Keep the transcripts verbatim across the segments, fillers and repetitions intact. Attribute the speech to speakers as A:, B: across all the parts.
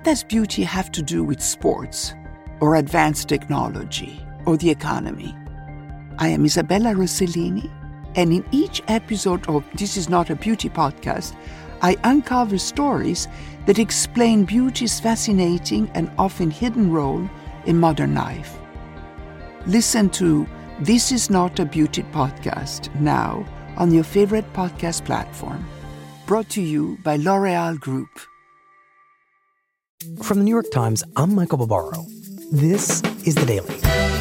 A: What does beauty have to do with sports or advanced technology or the economy? I am Isabella Rossellini, and in each episode of This Is Not a Beauty Podcast, I uncover stories that explain beauty's fascinating and often hidden role in modern life. Listen to This Is Not a Beauty Podcast now on your favorite podcast platform. Brought to you by L'Oréal Group.
B: From the New York Times, I'm Michael Barbaro. This is The Daily.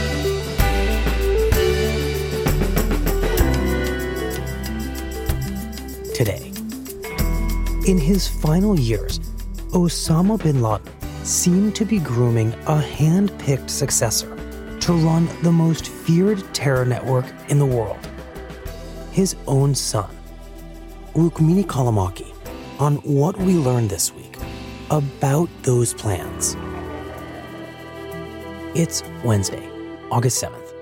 B: Today, in his final years, Osama bin Laden seemed to be grooming a hand-picked successor to run the most feared terror network in the world. His own son, Rukmini Callimachi, on what we learned this week about those plans. It's Wednesday, August seventh.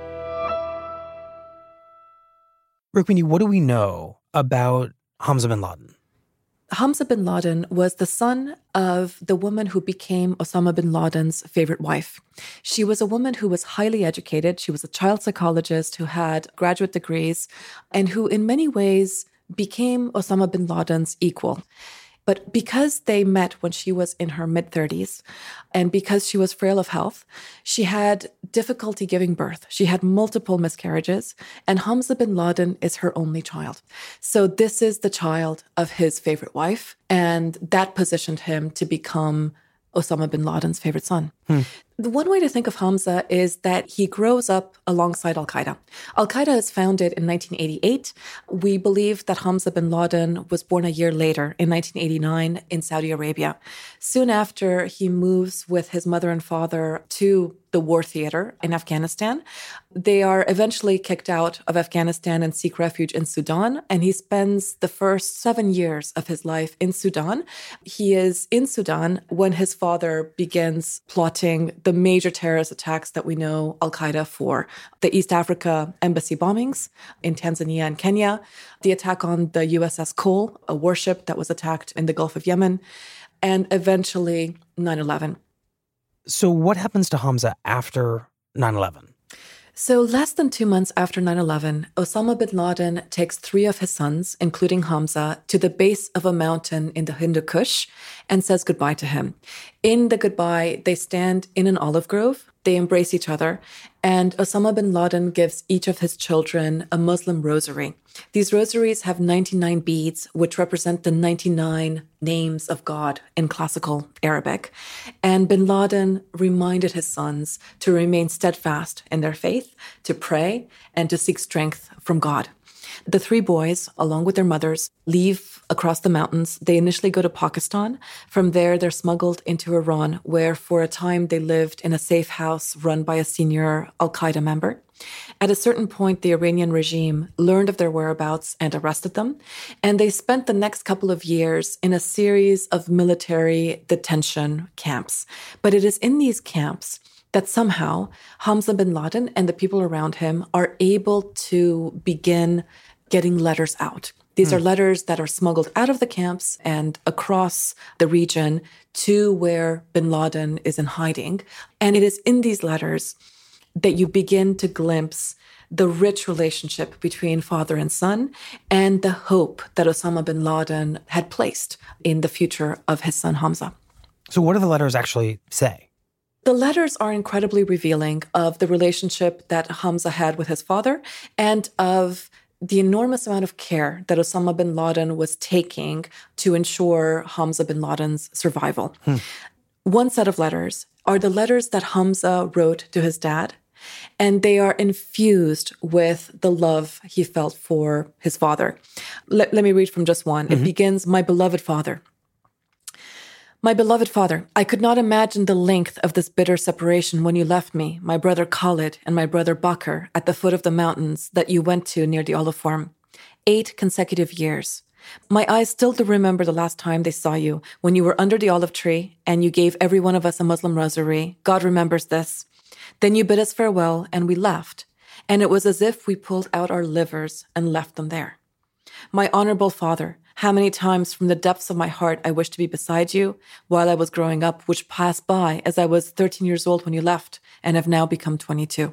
B: Rukmini, what do we know about Hamza bin Laden?
C: Hamza bin Laden was the son of the woman who became Osama bin Laden's favorite wife. She was a woman who was highly educated. She was a child psychologist who had graduate degrees and who in many ways became Osama bin Laden's equal. But because they met when she was in her mid-thirties, and because she was frail of health, she had difficulty giving birth. She had multiple miscarriages, and Hamza bin Laden is her only child. So this is the child of his favorite wife, and that positioned him to become Osama bin Laden's favorite son. Hmm. The one way to think of Hamza is that he grows up alongside Al-Qaeda. Al-Qaeda is founded in nineteen eighty-eight. We believe that Hamza bin Laden was born a year later, in nineteen eighty-nine, in Saudi Arabia. Soon after, he moves with his mother and father to the war theater in Afghanistan. They are eventually kicked out of Afghanistan and seek refuge in Sudan, and he spends the first seven years of his life in Sudan. He is in Sudan when his father begins plotting the major terrorist attacks that we know Al-Qaeda for. The East Africa embassy bombings in Tanzania and Kenya, the attack on the U S S Cole, a warship that was attacked in the Gulf of Yemen, and eventually nine eleven.
B: So what happens to Hamza after nine eleven?
C: So less than two months after nine eleven, Osama bin Laden takes three of his sons, including Hamza, to the base of a mountain in the Hindu Kush and says goodbye to him. In the goodbye, they stand in an olive grove, they embrace each other, and Osama bin Laden gives each of his children a Muslim rosary. These rosaries have ninety-nine beads, which represent the ninety-nine names of God in classical Arabic. And bin Laden reminded his sons to remain steadfast in their faith, to pray, and to seek strength from God. The three boys, along with their mothers, leave across the mountains. They initially go to Pakistan. From there, they're smuggled into Iran, where for a time they lived in a safe house run by a senior Al-Qaeda member. At a certain point, the Iranian regime learned of their whereabouts and arrested them. And they spent the next couple of years in a series of military detention camps. But it is in these camps that somehow Hamza bin Laden and the people around him are able to begin getting letters out. These mm. are letters that are smuggled out of the camps and across the region to where bin Laden is in hiding. And it is in these letters that you begin to glimpse the rich relationship between father and son and the hope that Osama bin Laden had placed in the future of his son Hamza.
B: So what do the letters actually say?
C: The letters are incredibly revealing of the relationship that Hamza had with his father and of the enormous amount of care that Osama bin Laden was taking to ensure Hamza bin Laden's survival. Hmm. One set of letters are the letters that Hamza wrote to his dad, and they are infused with the love he felt for his father. Let, let me read from just one. Mm-hmm. It begins, "My beloved father. My beloved father, I could not imagine the length of this bitter separation when you left me, my brother Khalid and my brother Bakr, at the foot of the mountains that you went to near the olive farm. Eight consecutive years. My eyes still do remember the last time they saw you, when you were under the olive tree and you gave every one of us a Muslim rosary. God remembers this. Then you bid us farewell and we left, and it was as if we pulled out our livers and left them there. My honorable father, How many times from the depths of my heart I wished to be beside you while I was growing up, which passed by as I was thirteen years old when you left and have now become twenty-two.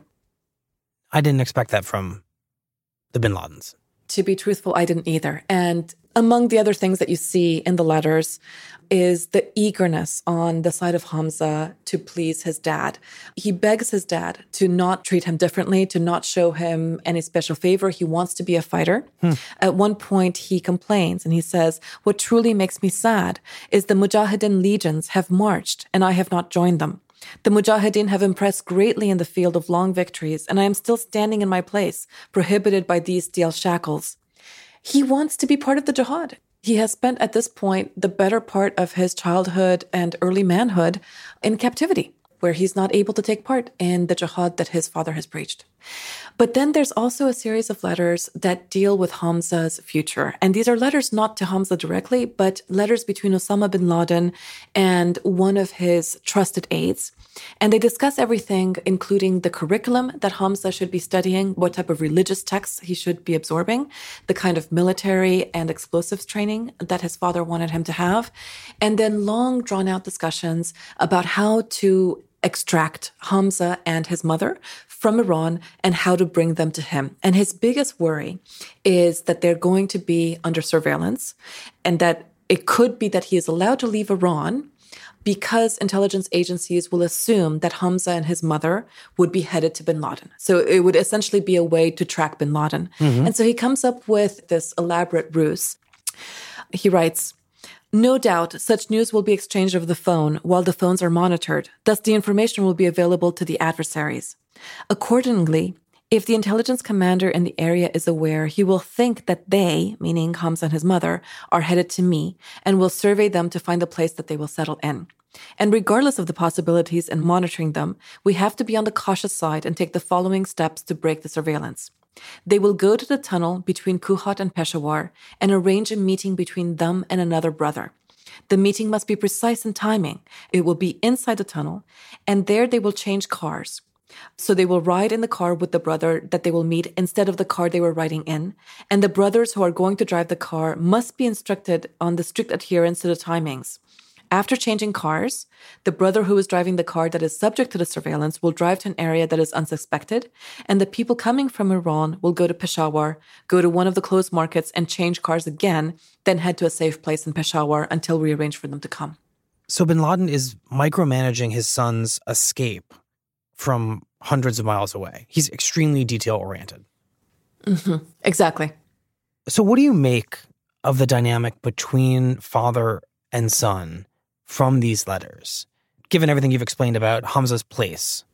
B: I didn't expect that from the Bin Ladens.
C: To be truthful, I didn't either. And among the other things that you see in the letters is the eagerness on the side of Hamza to please his dad. He begs his dad to not treat him differently, to not show him any special favor. He wants to be a fighter. Hmm. At one point, he complains and he says, "What truly makes me sad is the Mujahideen legions have marched and I have not joined them. The Mujahideen have impressed greatly in the field of long victories, and I am still standing in my place, prohibited by these steel shackles." He wants to be part of the jihad. He has spent at this point the better part of his childhood and early manhood in captivity, where he's not able to take part in the jihad that his father has preached. But then there's also a series of letters that deal with Hamza's future. And these are letters not to Hamza directly, but letters between Osama bin Laden and one of his trusted aides. And they discuss everything, including the curriculum that Hamza should be studying, what type of religious texts he should be absorbing, the kind of military and explosives training that his father wanted him to have, and then long drawn-out discussions about how to extract Hamza and his mother from Iran and how to bring them to him. And his biggest worry is that they're going to be under surveillance and that it could be that he is allowed to leave Iran because intelligence agencies will assume that Hamza and his mother would be headed to bin Laden. So it would essentially be a way to track bin Laden. Mm-hmm. And so he comes up with this elaborate ruse. He writes, "No doubt such news will be exchanged over the phone while the phones are monitored. Thus the information will be available to the adversaries. Accordingly, if the intelligence commander in the area is aware, he will think that they, meaning Hamza and his mother, are headed to me and will survey them to find the place that they will settle in. And regardless of the possibilities in monitoring them, we have to be on the cautious side and take the following steps to break the surveillance. They will go to the tunnel between Kuhat and Peshawar and arrange a meeting between them and another brother. The meeting must be precise in timing. It will be inside the tunnel, and there they will change cars. So they will ride in the car with the brother that they will meet instead of the car they were riding in, and the brothers who are going to drive the car must be instructed on the strict adherence to the timings. After changing cars, the brother who is driving the car that is subject to the surveillance will drive to an area that is unsuspected, and the people coming from Iran will go to Peshawar, go to one of the closed markets and change cars again, then head to a safe place in Peshawar until we arrange for them to come."
B: So bin Laden is micromanaging his son's escape from hundreds of miles away. He's extremely detail-oriented.
C: Mm-hmm. Exactly.
B: So what do you make of the dynamic between father and son from these letters, given everything you've explained about Hamza's place?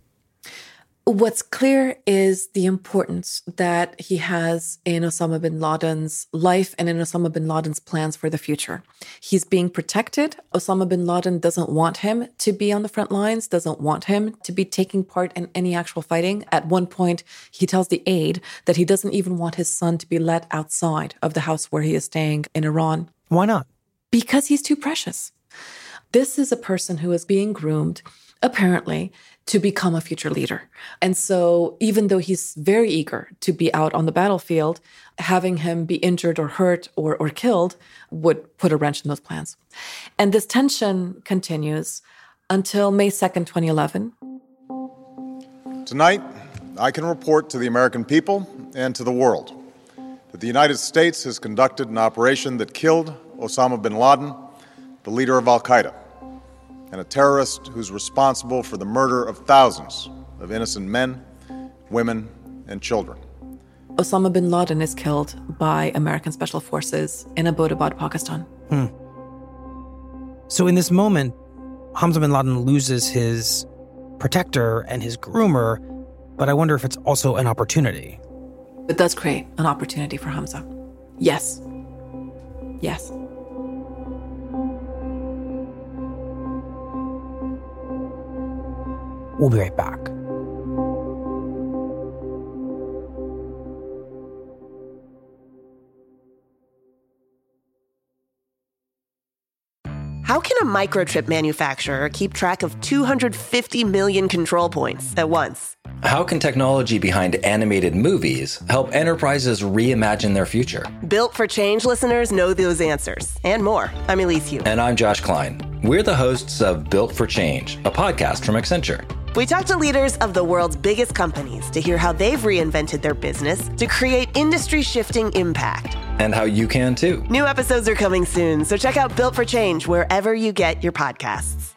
C: What's clear is the importance that he has in Osama bin Laden's life and in Osama bin Laden's plans for the future. He's being protected. Osama bin Laden doesn't want him to be on the front lines, doesn't want him to be taking part in any actual fighting. At one point, he tells the aide that he doesn't even want his son to be let outside of the house where he is staying in Iran.
B: Why not?
C: Because he's too precious. This is a person who is being groomed, apparently, to become a future leader. And so even though he's very eager to be out on the battlefield, having him be injured or hurt or, or killed would put a wrench in those plans. And this tension continues until May second, twenty eleven.
D: Tonight, I can report to the American people and to the world that the United States has conducted an operation that killed Osama bin Laden, the leader of al-Qaeda, and a terrorist who's responsible for the murder of thousands of innocent men, women, and children.
C: Osama bin Laden is killed by American Special Forces in Abbottabad, Pakistan.
B: Hmm. So in this moment, Hamza bin Laden loses his protector and his groomer, but I wonder if it's also an opportunity.
C: It does create an opportunity for Hamza. Yes. Yes.
B: We'll be right back.
E: How can a microchip manufacturer keep track of two hundred fifty million control points at once?
F: How can technology behind animated movies help enterprises reimagine their future?
E: Built for Change listeners know those answers and more. I'm Elise Hu.
F: And I'm Josh Klein. We're the hosts of Built for Change, a podcast from Accenture.
E: We talk to leaders of the world's biggest companies to hear how they've reinvented their business to create industry-shifting impact.
F: And how you can too.
E: New episodes are coming soon, so check out Built for Change wherever you get your podcasts.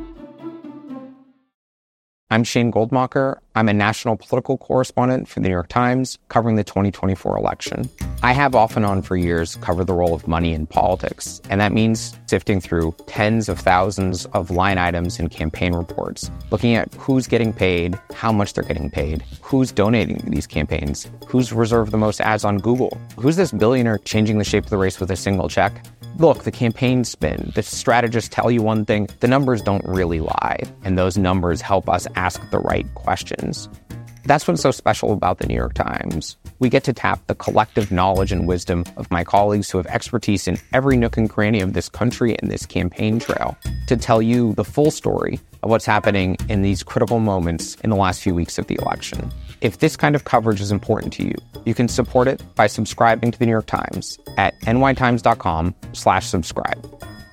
G: I'm Shane Goldmacher. I'm a national political correspondent for the New York Times, covering the twenty twenty-four election. I have off and on for years covered the role of money in politics, and that means sifting through tens of thousands of line items in campaign reports, looking at who's getting paid, how much they're getting paid, who's donating to these campaigns, who's reserved the most ads on Google, who's this billionaire changing the shape of the race with a single check. Look, the campaign spin, the strategists tell you one thing, the numbers don't really lie, and those numbers help us ask the right questions. That's what's so special about the New York Times. We get to tap the collective knowledge and wisdom of my colleagues who have expertise in every nook and cranny of this country and this campaign trail to tell you the full story of what's happening in these critical moments in the last few weeks of the election. If this kind of coverage is important to you, you can support it by subscribing to the New York Times at nytimes.com slash subscribe.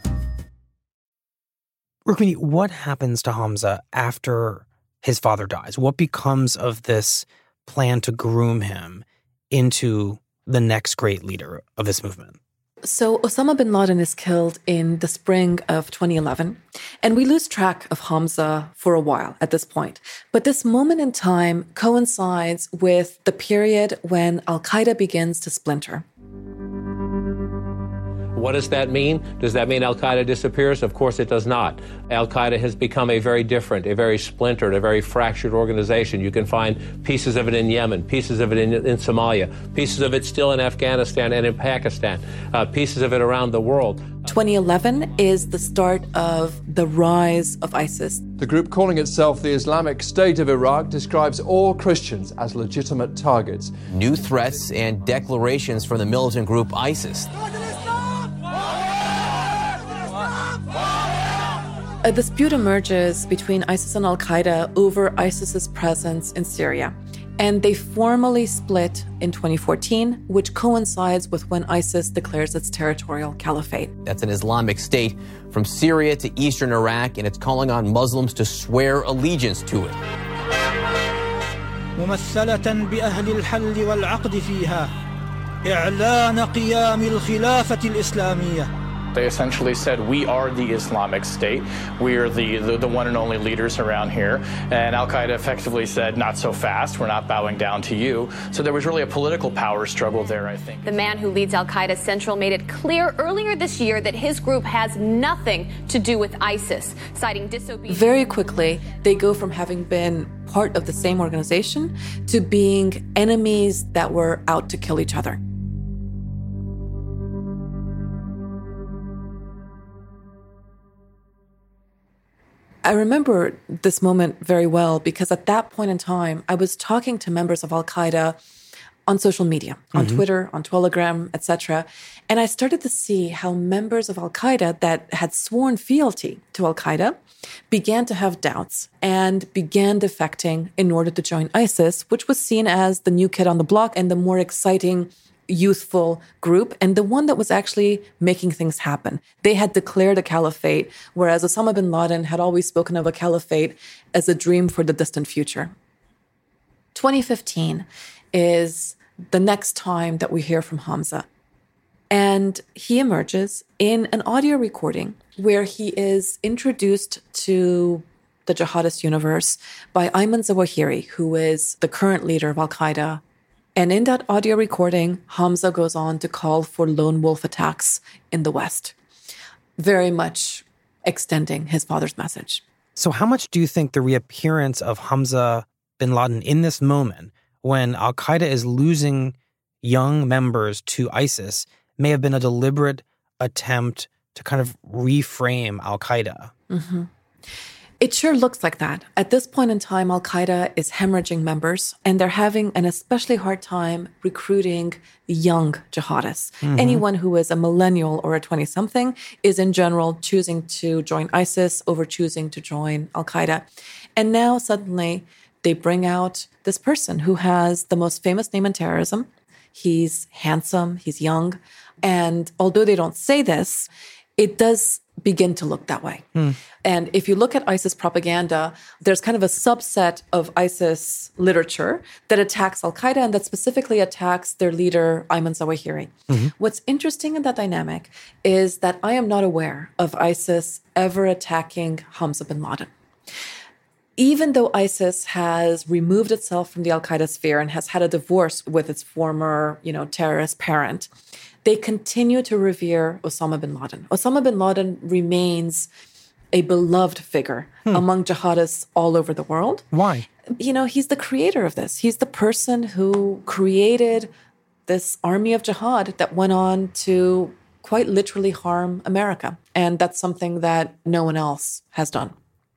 B: Rukmini, what happens to Hamza after his father dies? What becomes of this plan to groom him into the next great leader of this movement?
C: So Osama bin Laden is killed in the spring of twenty eleven, and we lose track of Hamza for a while at this point. But this moment in time coincides with the period when Al-Qaeda begins to splinter.
H: What does that mean? Does that mean Al-Qaeda disappears? Of course it does not. Al-Qaeda has become a very different, a very splintered, a very fractured organization. You can find pieces of it in Yemen, pieces of it in, in Somalia, pieces of it still in Afghanistan and in Pakistan, uh, pieces of it around the world.
C: twenty eleven is the start of the rise of ISIS.
I: The group calling itself the Islamic State of Iraq describes all Christians as legitimate targets.
J: New threats and declarations from the militant group ISIS.
C: A dispute emerges between ISIS and Al-Qaeda over ISIS's presence in Syria. And they formally split in twenty fourteen, which coincides with when ISIS declares its territorial caliphate.
J: That's an Islamic state from Syria to eastern Iraq, and it's calling on Muslims to swear allegiance to it.
K: ممثلة بأهل الحل والعقد فيها إعلان قيام الخلافة الإسلامية.
L: They essentially said, we are the Islamic State. We are the, the, the one and only leaders around here. And Al-Qaeda effectively said, not so fast. We're not bowing down to you. So there was really a political power struggle there, I think.
M: The man who leads Al-Qaeda Central made it clear earlier this year that his group has nothing to do with ISIS, citing disobedience.
C: Very quickly, they go from having been part of the same organization to being enemies that were out to kill each other. I remember this moment very well because at that point in time, I was talking to members of Al-Qaeda on social media, on mm-hmm. Twitter, on Telegram, et cetera. And I started to see how members of Al-Qaeda that had sworn fealty to Al-Qaeda began to have doubts and began defecting in order to join ISIS, which was seen as the new kid on the block and the more exciting youthful group, and the one that was actually making things happen. They had declared a caliphate, whereas Osama bin Laden had always spoken of a caliphate as a dream for the distant future. twenty fifteen is the next time that we hear from Hamza. And he emerges in an audio recording where he is introduced to the jihadist universe by Ayman Zawahiri, who is the current leader of Al-Qaeda. And in that audio recording, Hamza goes on to call for lone wolf attacks in the West, very much extending his father's message.
B: So how much do you think the reappearance of Hamza bin Laden in this moment, when Al-Qaeda is losing young members to ISIS, may have been a deliberate attempt to kind of reframe Al-Qaeda?
C: Mm-hmm. It sure looks like that. At this point in time, Al-Qaeda is hemorrhaging members, and they're having an especially hard time recruiting young jihadists. Mm-hmm. Anyone who is a millennial or a twenty-something is in general choosing to join ISIS over choosing to join Al-Qaeda. And now suddenly they bring out this person who has the most famous name in terrorism. He's handsome, he's young. And although they don't say this, it does begin to look that way. Hmm. And if you look at ISIS propaganda, there's kind of a subset of ISIS literature that attacks Al-Qaeda and that specifically attacks their leader, Ayman Zawahiri. Mm-hmm. What's interesting in that dynamic is that I am not aware of ISIS ever attacking Hamza bin Laden. Even though ISIS has removed itself from the Al-Qaeda sphere and has had a divorce with its former, you know, terrorist parent, they continue to revere Osama bin Laden. Osama bin Laden remains a beloved figure hmm. among jihadists all over the world.
B: Why?
C: You know, he's the creator of this. He's the person who created this army of jihad that went on to quite literally harm America. And that's something that no one else has done.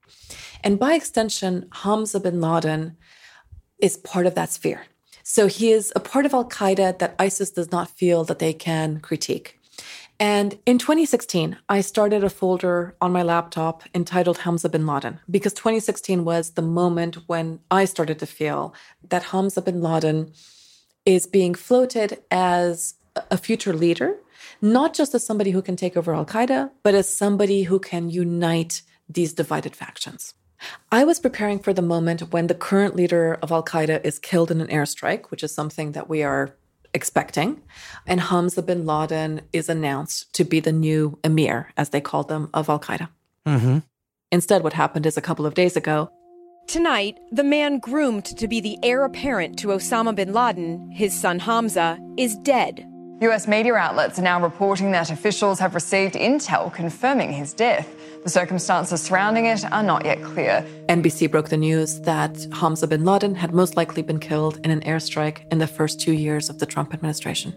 C: And by extension, Hamza bin Laden is part of that sphere. So he is a part of Al-Qaeda that ISIS does not feel that they can critique. And in twenty sixteen, I started a folder on my laptop entitled Hamza bin Laden, because twenty sixteen was the moment when I started to feel that Hamza bin Laden is being floated as a future leader, not just as somebody who can take over Al-Qaeda, but as somebody who can unite these divided factions. I was preparing for the moment when the current leader of Al-Qaeda is killed in an airstrike, which is something that we are expecting, and Hamza bin Laden is announced to be the new emir, as they call them, of Al-Qaeda. Mm-hmm. Instead, what happened is a couple of days ago,
N: tonight, the man groomed to be the heir apparent to Osama bin Laden, his son Hamza, is dead.
O: U S media outlets are now reporting that officials have received intel confirming his death. The circumstances surrounding it are not yet clear.
C: N B C broke the news that Hamza bin Laden had most likely been killed in an airstrike in the first two years of the Trump administration.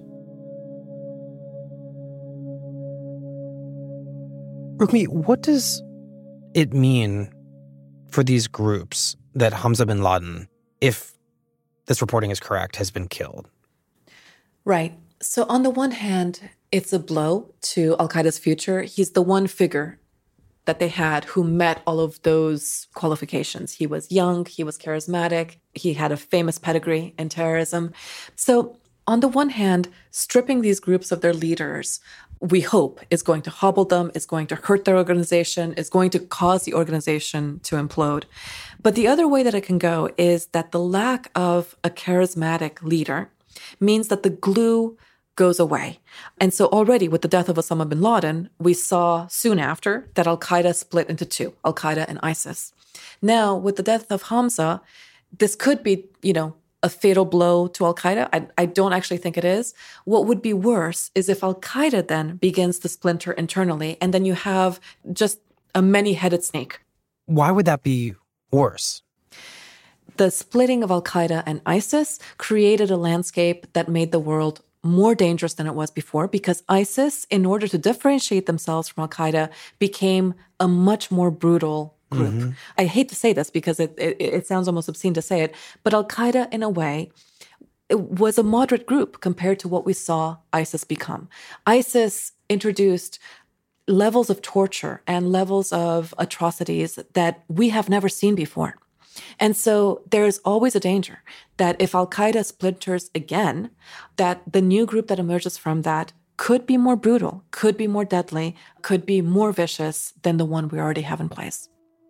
B: Rukmi, what does it mean for these groups that Hamza bin Laden, if this reporting is correct, has been killed?
C: Right. So on the one hand, it's a blow to Al-Qaeda's future. He's the one figure that they had who met all of those qualifications. He was young, he was charismatic, he had a famous pedigree in terrorism. So on the one hand, stripping these groups of their leaders, we hope, is going to hobble them, is going to hurt their organization, is going to cause the organization to implode. But the other way that it can go is that the lack of a charismatic leader means that the glue goes away. And so already with the death of Osama bin Laden, we saw soon after that Al-Qaeda split into two, Al-Qaeda and ISIS. Now, with the death of Hamza, this could be, you know, a fatal blow to Al-Qaeda. I, I don't actually think it is. What would be worse is if Al-Qaeda then begins to splinter internally, and then you have just a many-headed snake.
B: Why would that be worse?
C: The splitting of Al-Qaeda and ISIS created a landscape that made the world more dangerous than it was before, because ISIS, in order to differentiate themselves from Al-Qaeda, became a much more brutal group. Mm-hmm. I hate to say this because it, it, it sounds almost obscene to say it, but Al-Qaeda, in a way, it was a moderate group compared to what we saw ISIS become. ISIS introduced levels of torture and levels of atrocities that we have never seen before. And so there's always a danger that if Al-Qaeda splinters again, that the new group that emerges from that could be more brutal, could be more deadly, could be more vicious than the one we already have in place.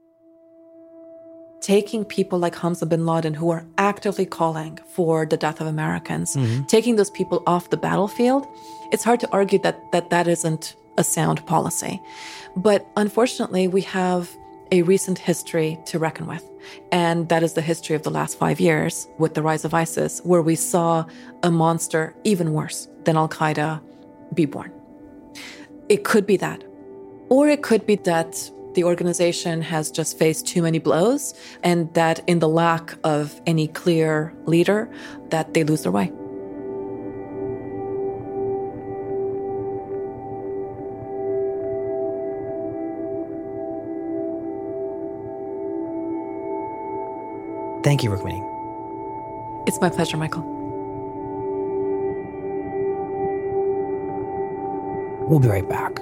C: Taking people like Hamza bin Laden, who are actively calling for the death of Americans, mm-hmm. taking those people off the battlefield, it's hard to argue that that, that isn't a sound policy. But unfortunately, we have a recent history to reckon with. And that is the history of the last five years with the rise of ISIS, where we saw a monster even worse than Al-Qaeda be born. It could be that. Or it could be that the organization has just faced too many blows, and that in the lack of any clear leader, that they lose their way.
B: Thank you, Rukmini.
C: It's my pleasure, Michael.
B: We'll be right back.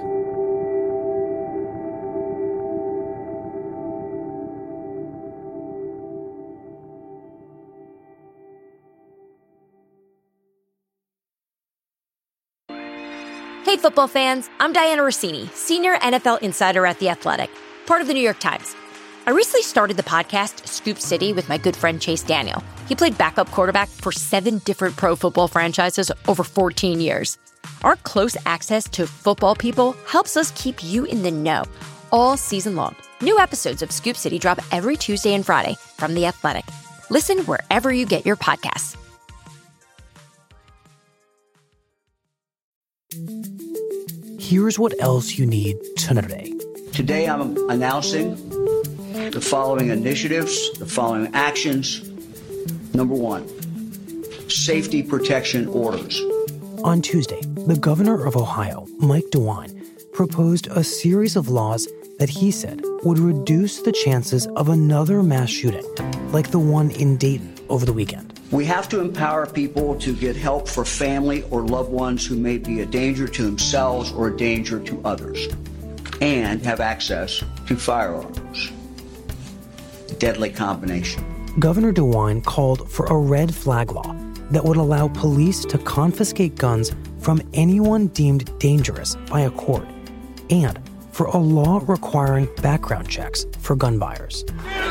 P: Hey, football fans, I'm Diana Rossini, senior N F L insider at The Athletic, part of the New York Times. I recently started the podcast Scoop City with my good friend Chase Daniel. He played backup quarterback for seven different pro football franchises over fourteen years. Our close access to football people helps us keep you in the know all season long. New episodes of Scoop City drop every Tuesday and Friday from The Athletic. Listen wherever you get your podcasts.
B: Here's what else you need to know today.
Q: Today I'm announcing the following initiatives, the following actions. Number one, safety protection orders.
B: On Tuesday, the governor of Ohio, Mike DeWine, proposed a series of laws that he said would reduce the chances of another mass shooting, like the one in Dayton over the weekend.
Q: We have to empower people to get help for family or loved ones who may be a danger to themselves or a danger to others, and have access to firearms. Deadly combination.
B: Governor DeWine called for a red flag law that would allow police to confiscate guns from anyone deemed dangerous by a court, and for a law requiring background checks for gun buyers.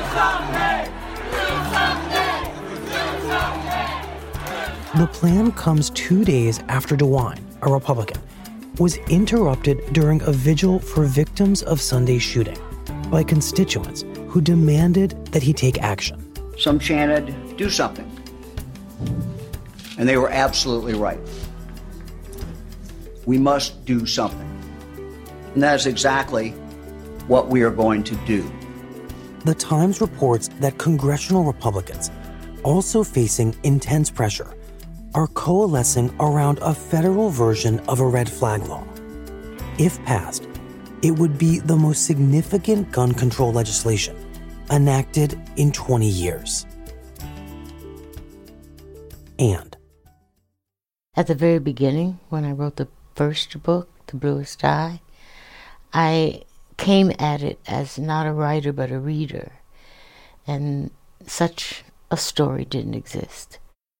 B: The plan comes two days after DeWine, a Republican, was interrupted during a vigil for victims of Sunday's shooting by constituents who demanded that he take action.
Q: Some chanted, "Do something." And they were absolutely right. We must do something. And that is exactly what we are going to do.
B: The Times reports that congressional Republicans, also facing intense pressure, are coalescing around a federal version of a red flag law. If passed, it would be the most significant gun control legislation enacted in twenty years. And
R: at the very beginning, when I wrote the first book, The Bluest Eye, I came at it as not a writer but a reader, and such a story didn't exist.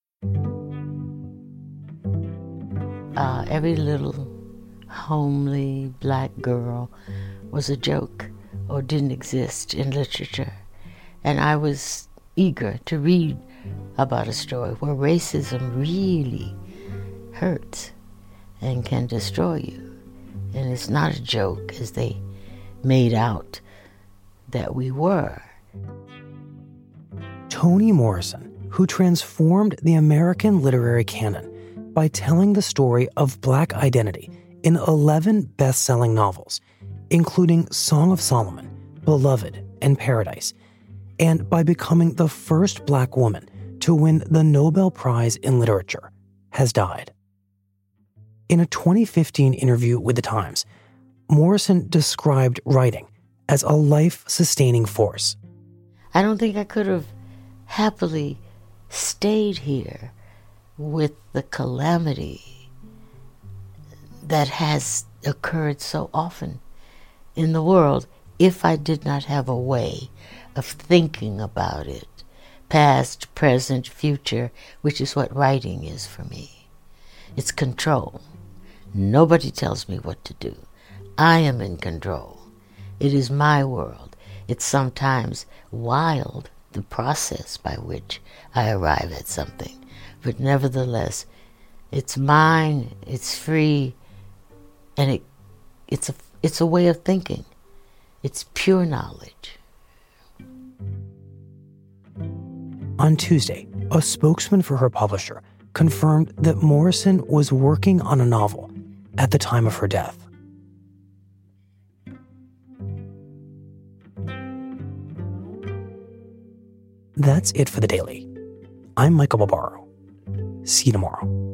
R: Uh, every little homely black girl was a joke or didn't exist in literature, and I was eager to read about a story where racism really hurts and can destroy you, and it's not a joke as they made out that we were.
B: Toni Morrison, who transformed the American literary canon by telling the story of Black identity in eleven best-selling novels, including Song of Solomon, Beloved, and Paradise, and by becoming the first Black woman to win the Nobel Prize in Literature, has died. In a twenty fifteen interview with The Times, Morrison described writing as a life-sustaining force.
R: I don't think I could have happily stayed here with the calamity that has occurred so often in the world if I did not have a way of thinking about it, past, present, future, which is what writing is for me. It's control. Nobody tells me what to do. I am in control. It is my world. It's sometimes wild, the process by which I arrive at something. But nevertheless, it's mine, it's free, and it, it's, a, it's a way of thinking. It's pure knowledge.
B: On Tuesday, a spokesman for her publisher confirmed that Morrison was working on a novel at the time of her death. That's it for The Daily. I'm Michael Barbaro. See you tomorrow.